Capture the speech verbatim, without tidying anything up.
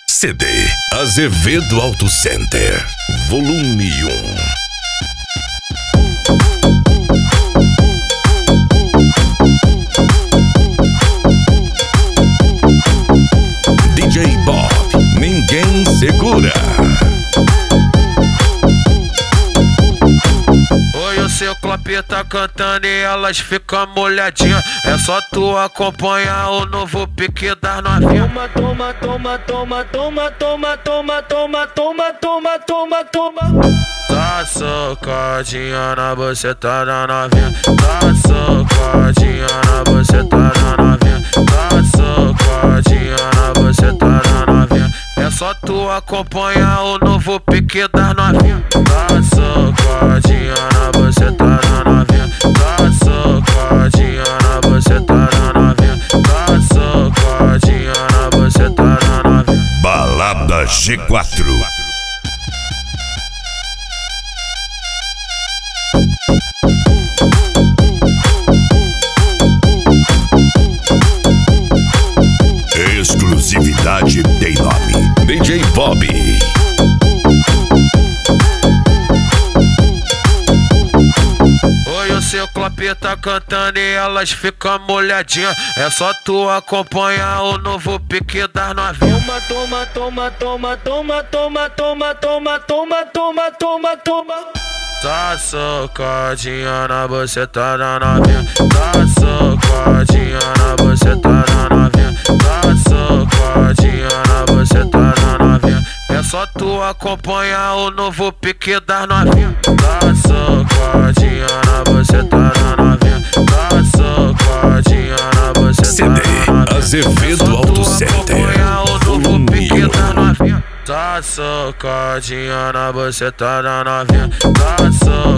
C D Azevedo Auto Center, volume um. D J Bob, ninguém segura. Oi, o seu Clop tá cantando e elas ficam molhadinhas. É só tu acompanhar o novo pique das novinhas. Toma, toma, toma, toma, toma, toma, toma, toma, toma, toma, toma. Tá socadinha na buceta da novinha. Tá socadinha na buceta da novinha. Tá socadinha na buceta da novinha. É só tu acompanhar o novo pique das novinhas. Tá socadinha na buceta da novinha. Tá socadinha na buceta da novinha. Tá socadinha na buceta da novinha. Balada G quatro. Exclusividade tem nome: D J Bob. Oi, o seu Clop tá cantando e elas ficam molhadinhas. É só tu acompanhar o novo pique das novinhas. Toma, toma, toma, toma, toma, toma, toma, toma, toma, toma, toma. Tá socadinha na buceta da novinha. Tá socadinha na buceta da novinha. Tá socadinha na buceta da novinha. É só tu acompanhar o novo pique das novinhas. Tá socadinha na buceta da novinha. Tá socadinha na buceta C D Azevedo Auto Center, volume um. Tá socadinha na buceta da novinha. Tá socadinha